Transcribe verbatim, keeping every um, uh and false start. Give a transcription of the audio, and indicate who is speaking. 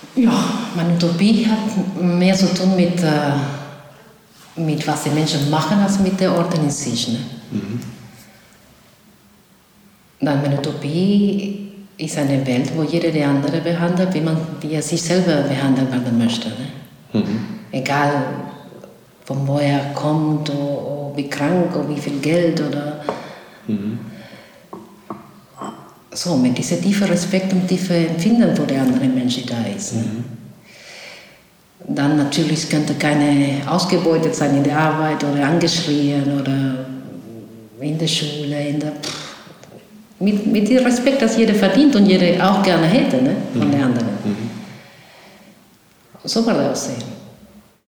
Speaker 1: Ja, meine Utopie hat mehr zu tun mit, äh, mit was die Menschen machen, als mit der Orten in sich. Ne? Mhm. Dann meine Utopie ist eine Welt, wo jeder die andere behandelt, wie, man, wie er sich selber behandelt werden möchte. Ne? Mhm. Egal, von wo er kommt, oder, oder wie krank, oder wie viel Geld, oder... Mhm. So, mit diesem tiefen Respekt und tiefen Empfinden, wo der andere Mensch da ist. Ne? Mhm. Dann natürlich könnte keine ausgebeutet sein in der Arbeit oder angeschrien oder in der Schule, in der... Mit, mit dem Respekt, das jeder verdient und jeder auch gerne hätte, ne, von mhm. der anderen. Mhm. So war das aussehen.